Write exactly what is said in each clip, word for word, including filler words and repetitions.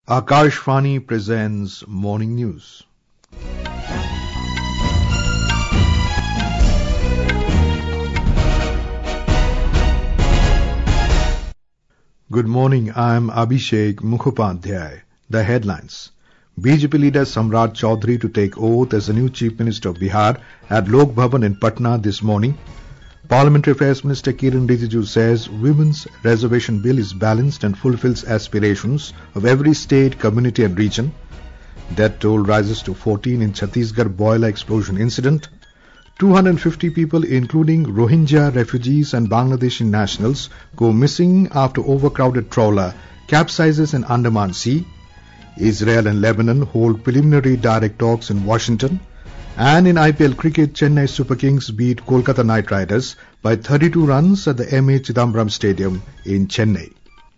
Akashvani presents Morning News. Good morning, I am Abhishek Mukhopadhyay. The headlines. B J P leader Samrat Chaudhary to take oath as the new Chief Minister of Bihar at Lok Bhavan in Patna this morning. Parliamentary Affairs Minister Kiran Rijiju says Women's Reservation Bill is balanced and fulfills aspirations of every state, community and region. Death toll rises to fourteen in Chhattisgarh boiler explosion incident. two hundred fifty people, including Rohingya refugees and Bangladeshi nationals, go missing after overcrowded trawler capsizes in Andaman Sea. Israel and Lebanon hold preliminary direct talks in Washington. And in I P L cricket, Chennai Super Kings beat Kolkata Knight Riders by thirty-two runs at the M A Chidambaram Stadium in Chennai.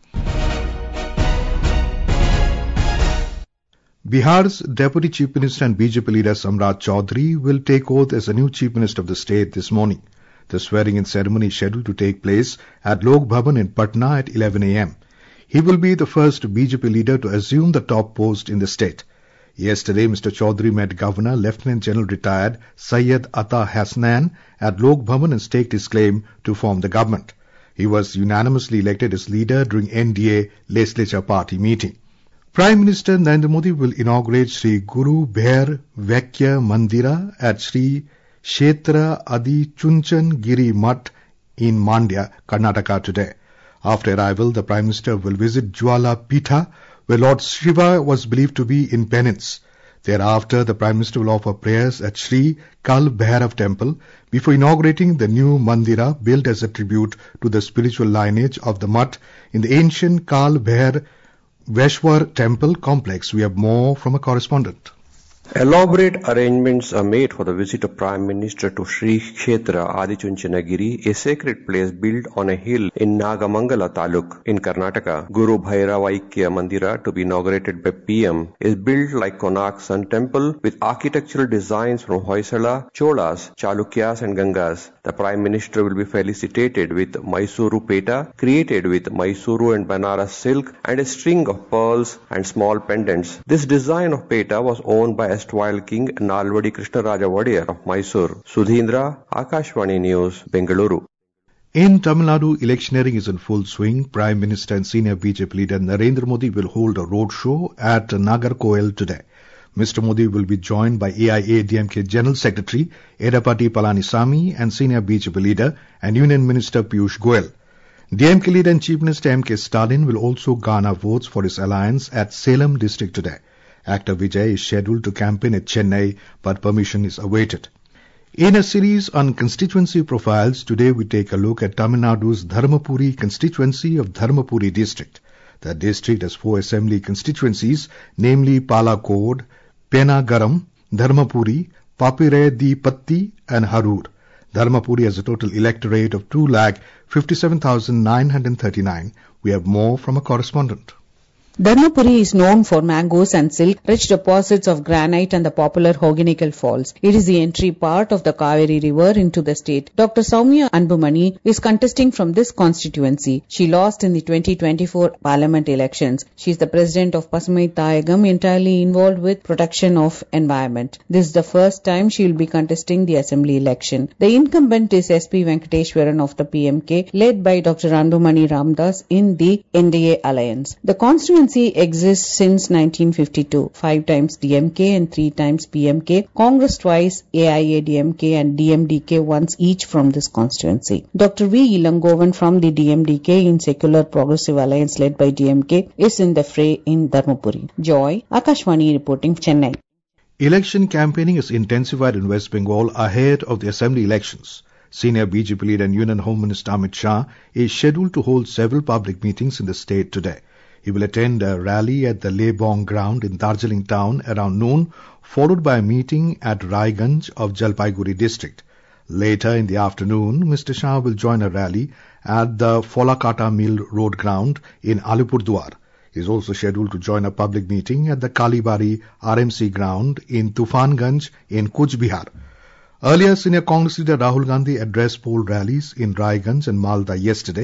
Bihar's Deputy Chief Minister and B J P leader Samrat Chaudhary will take oath as the new Chief Minister of the state this morning. The swearing-in ceremony is scheduled to take place at Lok Bhavan in Patna at eleven a m He will be the first B J P leader to assume the top post in the state. Yesterday, Mister Chaudhary met Governor Lieutenant General retired Syed Ata Hasnan at Lok Bhavan and staked his claim to form the government. He was unanimously elected as leader during N D A Legislature Party meeting. Prime Minister Narendra Modi will inaugurate Sri Guru Bhair Vaikya Mandira at Sri Kshetra Adi Chunchan Giri Math in Mandya, Karnataka today. After arrival, the Prime Minister will visit Jwala Pitha, where Lord Shiva was believed to be in penance. Thereafter, the Prime Minister will offer prayers at Sri Kal Bhairav Temple before inaugurating the new Mandira built as a tribute to the spiritual lineage of the Math in the ancient Kal Bhair Veshwar Temple complex. We have more from a correspondent. Elaborate arrangements are made for the visit of Prime Minister to Sri Kshetra Adi Chunchanagiri, a sacred place built on a hill in Nagamangala Taluk in Karnataka. Guru Bhaira Vaikya Mandira, to be inaugurated by P M, is built like Konark Sun Temple with architectural designs from Hoysala, Cholas, Chalukyas and Gangas. The Prime Minister will be felicitated with Mysuru Peta, created with Mysuru and Banaras silk and a string of pearls and small pendants. This design of Peta was owned by erstwhile King Nalvadi Krishnaraja Wadiyar of Mysore. Sudhindra, Akashvani News, Bengaluru. In Tamil Nadu, electioneering is in full swing. Prime Minister and senior B J P leader Narendra Modi will hold a roadshow at Nagarkoil today. Mister Modi will be joined by A I A D M K General Secretary Edappadi Palanisamy and senior B J P leader and Union Minister Piyush Goyal. D M K leader and Chief Minister M K Stalin will also garner votes for his alliance at Salem district today. Actor Vijay is scheduled to campaign at Chennai, but permission is awaited. In a series on constituency profiles, today we take a look at Tamil Nadu's Dharmapuri constituency of Dharmapuri district. The district has four assembly constituencies, namely Palakod, Penagaram, Dharmapuri, Papire-di-Patti and Harur. Dharmapuri has a total electorate of two lakh fifty-seven thousand nine hundred thirty-nine. We have more from a correspondent. Dharmapuri is known for mangoes and silk, rich deposits of granite and the popular Hogenekel Falls. It is the entry part of the Kaveri River into the state. Doctor Soumya Anbumani is contesting from this constituency. She lost in the twenty twenty-four parliament elections. She is the president of Pasumai Tayagam, entirely involved with protection of environment. This is the first time she will be contesting the assembly election. The incumbent is S P Venkateshwaran of the P M K, led by Doctor Anbumani Ramdas in the N D A alliance. The constituency exists since nineteen fifty-two. Five times D M K and three times P M K. Congress twice, A I A D M K and D M D K once each from this constituency. Doctor V. Ilangovan from the D M D K in Secular Progressive Alliance led by D M K is in the fray in Dharmapuri. Joy, Akashvani reporting, Chennai. Election campaigning is intensified in West Bengal ahead of the assembly elections. Senior B J P leader and Union Home Minister Amit Shah is scheduled to hold several public meetings in the state today. He will attend a rally at the Lebong ground in Darjeeling town around noon, followed by a meeting at Raiganj of Jalpaiguri district. Later in the afternoon, Mister Shah will join a rally at the Folakata Mill Road ground in Alipurduar. He is also scheduled to join a public meeting at the Kalibari R M C ground in Tufanganj in Kuch Bihar. Earlier, senior Congress leader Rahul Gandhi addressed poll rallies in Raiganj and Malda yesterday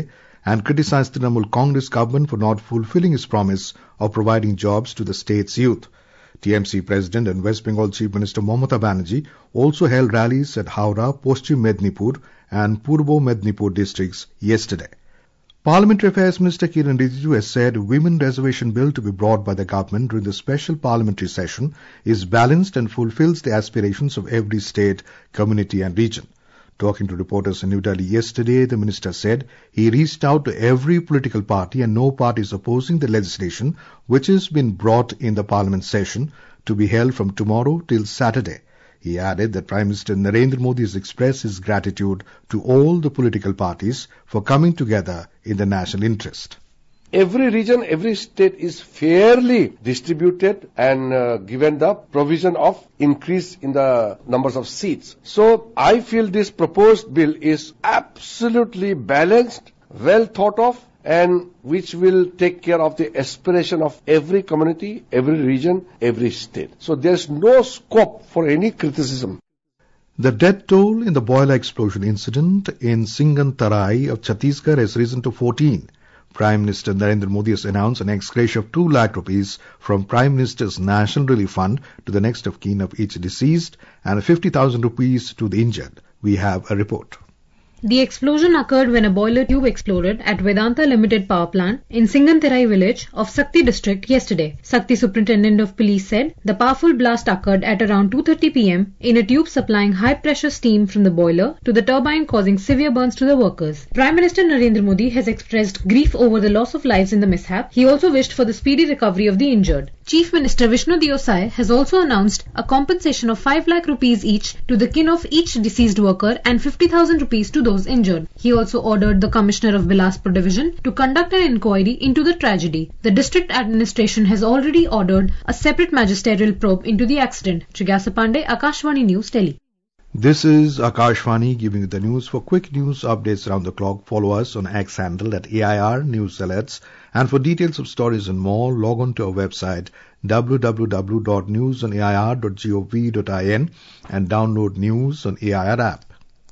and criticized the Trinamool Congress government for not fulfilling its promise of providing jobs to the state's youth. T M C President and West Bengal Chief Minister Mamata Banerjee also held rallies at Howrah, Paschim Mednipur and Purbo Mednipur districts yesterday. Parliamentary Affairs Minister Kiran Rijiju has said Women Reservation Bill to be brought by the government during the special parliamentary session is balanced and fulfills the aspirations of every state, community and region. Talking to reporters in New Delhi yesterday, the minister said he reached out to every political party and no party is opposing the legislation which has been brought in the parliament session to be held from tomorrow till Saturday. He added that Prime Minister Narendra Modi has expressed his gratitude to all the political parties for coming together in the national interest. Every region, every state is fairly distributed and uh, given the provision of increase in the numbers of seats. So I feel this proposed bill is absolutely balanced, well thought of, and which will take care of the aspiration of every community, every region, every state. So there's no scope for any criticism. The death toll in the boiler explosion incident in Singantarai of Chhattisgarh has risen to fourteen. Prime Minister Narendra Modi has announced an ex-gratia of two lakh rupees from Prime Minister's National Relief Fund to the next of kin of each deceased and fifty thousand rupees to the injured. We have a report. The explosion occurred when a boiler tube exploded at Vedanta Limited Power Plant in Singantarai village of Sakti district yesterday. Sakti Superintendent of Police said the powerful blast occurred at around two thirty p m in a tube supplying high-pressure steam from the boiler to the turbine, causing severe burns to the workers. Prime Minister Narendra Modi has expressed grief over the loss of lives in the mishap. He also wished for the speedy recovery of the injured. Chief Minister Vishnu Deo Sai has also announced a compensation of five lakh rupees each to the kin of each deceased worker and fifty thousand rupees to those injured. He also ordered the Commissioner of Bilaspur Division to conduct an inquiry into the tragedy. The district administration has already ordered a separate magisterial probe into the accident. Jigyasa Pandey, Akashvani News, Delhi. This is Akashvani giving you the news. For quick news updates around the clock, follow us on X handle at A I R News Alerts. And for details of stories and more, log on to our website w w w dot news on a i r dot gov dot in and download News on A I R app.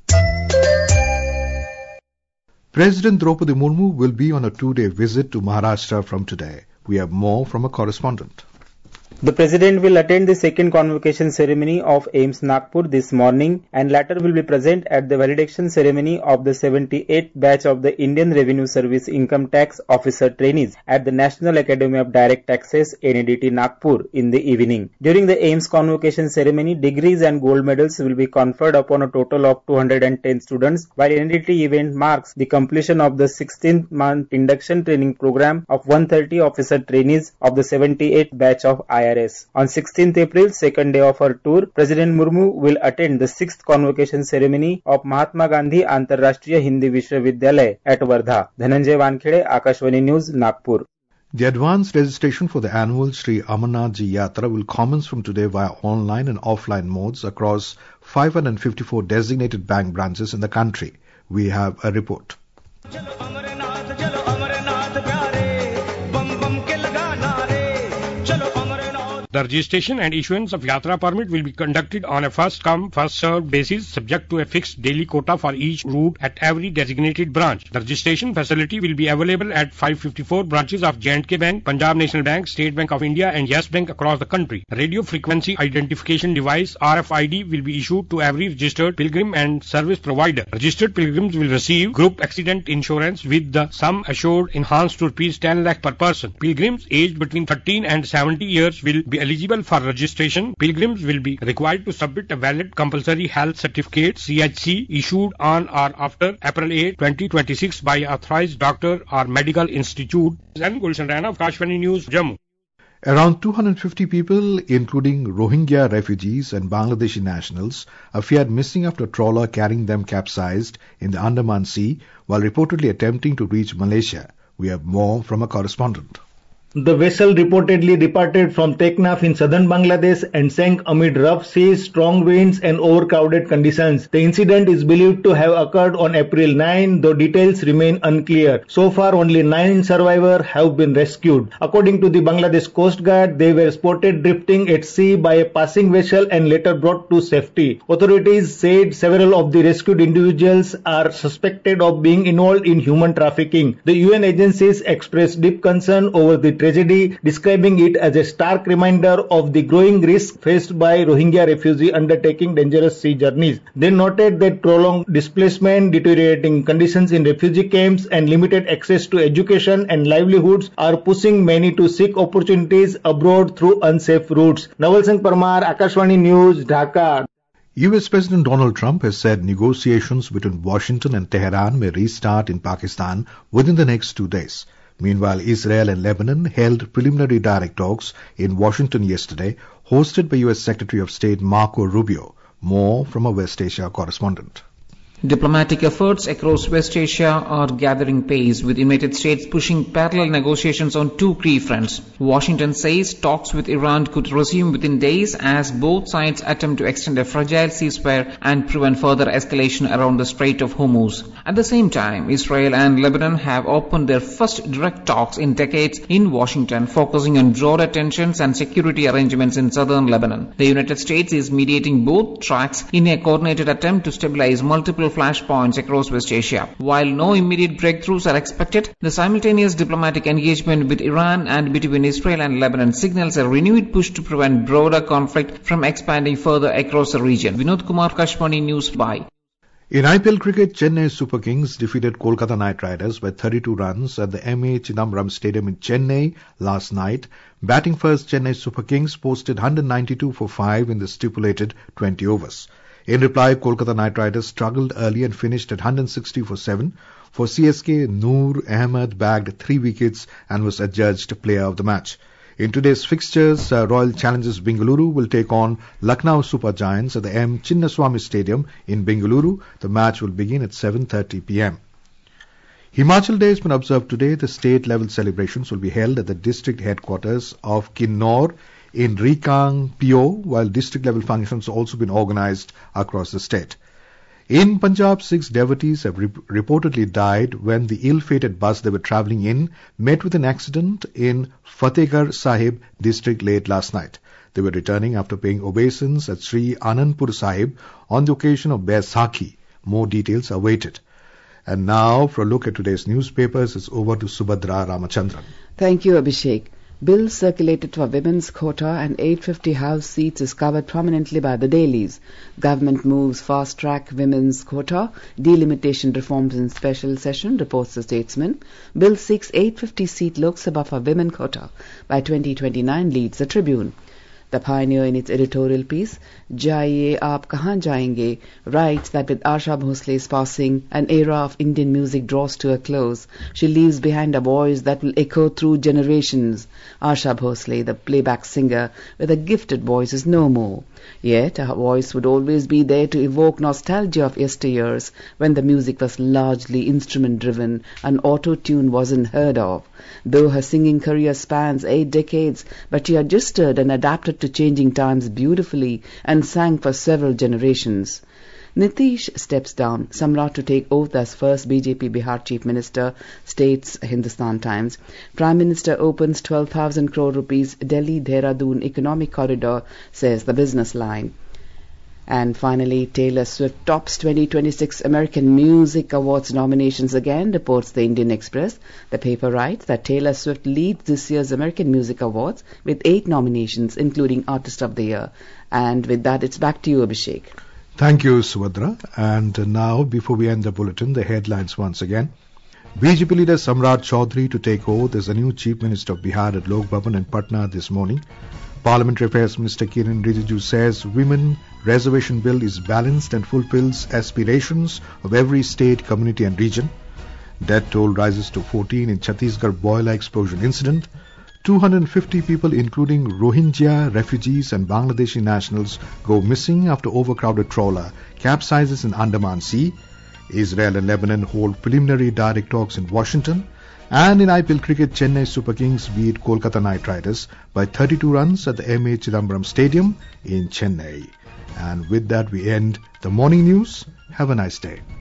President Draupadi Murmu will be on a two-day visit to Maharashtra from today. We have more from a correspondent. The President will attend the second convocation ceremony of AIIMS Nagpur this morning and later will be present at the validation ceremony of the seventy-eighth batch of the Indian Revenue Service Income Tax Officer Trainees at the National Academy of Direct Taxes N A D T Nagpur in the evening. During the AIIMS convocation ceremony, degrees and gold medals will be conferred upon a total of two hundred ten students, while N A D T event marks the completion of the sixteenth month induction training program of one hundred thirty officer trainees of the seventy-eighth batch of I R S. On sixteenth April, second day of her tour, President Murmu will attend the sixth convocation ceremony of Mahatma Gandhi Antarrashtriya Hindi Vishwavidyalaya at Wardha. Dhananjay Wankhede, Akashvani News, Nagpur. The advanced registration for the annual Sri Amarnath Ji Yatra will commence from today via online and offline modes across five hundred fifty-four designated bank branches in the country. We have a report. The registration and issuance of Yatra permit will be conducted on a first-come, first-served basis, subject to a fixed daily quota for each route at every designated branch. The registration facility will be available at five hundred fifty-four branches of J and K Bank, Punjab National Bank, State Bank of India and Yes Bank across the country. Radio Frequency Identification Device R F I D will be issued to every registered pilgrim and service provider. Registered pilgrims will receive group accident insurance with the sum assured enhanced to rupees ten lakh per person. Pilgrims aged between thirteen and seventy years will be eligible for registration. Pilgrims will be required to submit a valid compulsory health certificate C H C issued on or after April eighth, twenty twenty-six by authorized doctor or medical institute. And Gulshan Rana of Kashmiri News, Jammu. Around two hundred fifty people, including Rohingya refugees and Bangladeshi nationals, are feared missing after a trawler carrying them capsized in the Andaman Sea while reportedly attempting to reach Malaysia. We have more from a correspondent. The vessel reportedly departed from Teknaf in southern Bangladesh and sank amid rough seas, strong winds and overcrowded conditions. The incident is believed to have occurred on April ninth, though details remain unclear. So far, only nine survivors have been rescued. According to the Bangladesh Coast Guard, they were spotted drifting at sea by a passing vessel and later brought to safety. Authorities said several of the rescued individuals are suspected of being involved in human trafficking. The U N agencies expressed deep concern over the tragedy, describing it as a stark reminder of the growing risk faced by Rohingya refugees undertaking dangerous sea journeys. They noted that prolonged displacement, deteriorating conditions in refugee camps, and limited access to education and livelihoods are pushing many to seek opportunities abroad through unsafe routes. Naval Singh Parmar, Akashvani News, Dhaka. U S President Donald Trump has said negotiations between Washington and Tehran may restart in Pakistan within the next two days. Meanwhile, Israel and Lebanon held preliminary direct talks in Washington yesterday, hosted by U S Secretary of State Marco Rubio. More from a West Asia correspondent. Diplomatic efforts across West Asia are gathering pace, with United States pushing parallel negotiations on two key fronts. Washington says talks with Iran could resume within days as both sides attempt to extend a fragile ceasefire and prevent further escalation around the Strait of Hormuz. At the same time, Israel and Lebanon have opened their first direct talks in decades in Washington, focusing on broader tensions and security arrangements in southern Lebanon. The United States is mediating both tracks in a coordinated attempt to stabilize multiple flashpoints across West Asia. While no immediate breakthroughs are expected, the simultaneous diplomatic engagement with Iran and between Israel and Lebanon signals a renewed push to prevent broader conflict from expanding further across the region. Vinod Kumar, Kashmani News, Bye. In I P L cricket, Chennai Super Kings defeated Kolkata Knight Riders by thirty-two runs at the M A Chidambaram Stadium in Chennai last night. Batting first, Chennai Super Kings posted one hundred ninety-two for five in the stipulated twenty overs. In reply, Kolkata Knight Riders struggled early and finished at one hundred sixty for seven. For C S K, Noor Ahmed bagged three wickets and was adjudged player of the match. In today's fixtures, uh, Royal Challengers Bengaluru will take on Lucknow Super Giants at the M. Chinnaswamy Stadium in Bengaluru. The match will begin at seven thirty p m Himachal Day has been observed today. The state-level celebrations will be held at the district headquarters of Kinnaur in Rikang, P O, while district-level functions have also been organized across the state. In Punjab, six devotees have re- reportedly died when the ill-fated bus they were travelling in met with an accident in Fatehgarh Sahib district late last night. They were returning after paying obeisance at Sri Anandpur Sahib on the occasion of Baisakhi. More details are awaited. And now, for a look at today's newspapers, it's over to Subhadra Ramachandran. Thank you, Abhishek. Bill circulated for women's quota and eight hundred fifty House seats is covered prominently by the dailies. Government moves fast-track women's quota. Delimitation reforms in special session, reports the Statesman. Bill seeks eight hundred fifty seat Lok Sabha for women quota. By twenty twenty-nine, leads the Tribune. The Pioneer, in its editorial piece, Jaiye Aap Kahan Jayenge, writes that with Asha Bhosle's passing, an era of Indian music draws to a close. She leaves behind a voice that will echo through generations. Asha Bhosle, the playback singer with a gifted voice, is no more. Yet her voice would always be there to evoke nostalgia of yesteryears when the music was largely instrument-driven and auto-tune wasn't heard of. Though her singing career spans eight decades, but she adjusted and adapted to changing times beautifully and sang for several generations. Nitish steps down, Samrat to take oath as first B J P Bihar Chief Minister, states Hindustan Times. Prime Minister opens twelve thousand crore rupees Delhi-Dehradun economic corridor, says the Business Line. And finally, Taylor Swift tops twenty twenty-six American Music Awards nominations again, reports the Indian Express. The paper writes that Taylor Swift leads this year's American Music Awards with eight nominations, including Artist of the Year. And with that, it's back to you, Abhishek. Thank you, Subhadra. And now, before we end the bulletin, the headlines once again. B J P leader Samrat Chaudhary to take oath as the new Chief Minister of Bihar at Lok Bhavan in Patna this morning. Parliamentary Affairs Minister Kiran Rijiju says Women Reservation Bill is balanced and fulfills aspirations of every state, community and region. Death toll rises to fourteen in Chhattisgarh boiler explosion incident. two hundred fifty people, including Rohingya refugees and Bangladeshi nationals, go missing after overcrowded trawler capsizes in Andaman Sea. Israel and Lebanon hold preliminary direct talks in Washington. And in I P L cricket, Chennai Super Kings beat Kolkata Knight Riders by thirty-two runs at the M A Chidambaram Stadium in Chennai. And with that, we end the morning news. Have a nice day.